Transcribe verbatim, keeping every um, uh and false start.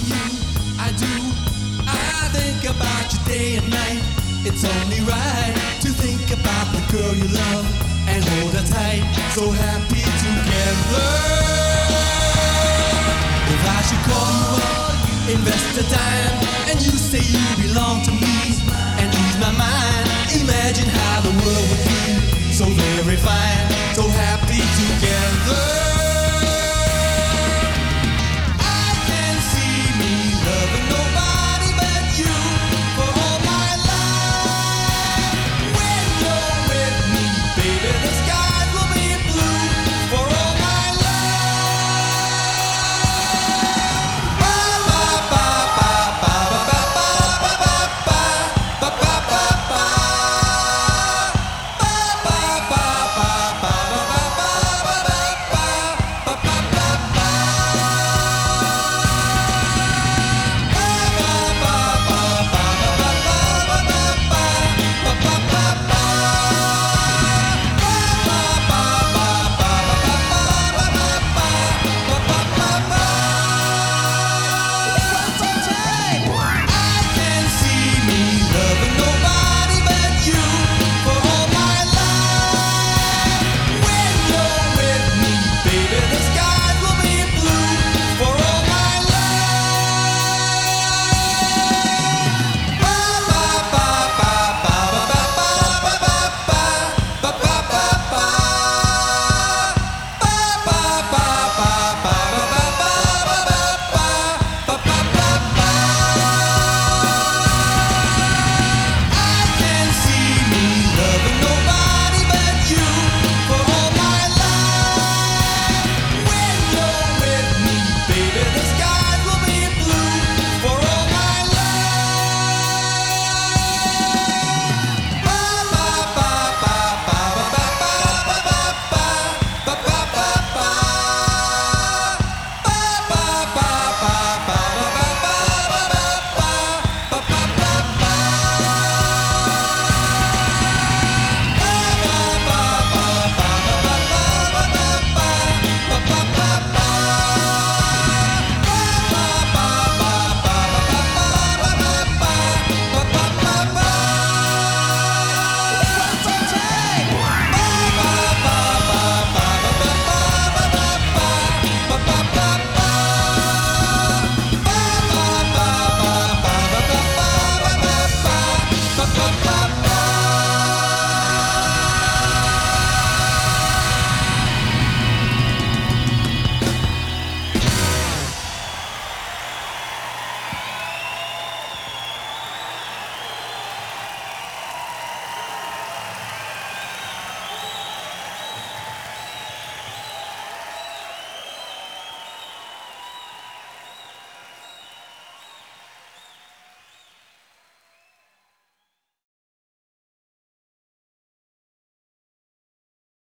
you, I do. I think about you day and night. It's only right to think about the girl you love and hold her tight. So happy together. If I should call you up, invest the time, and you say you belong to me, and ease my mind, imagine how the world would be so very fine. So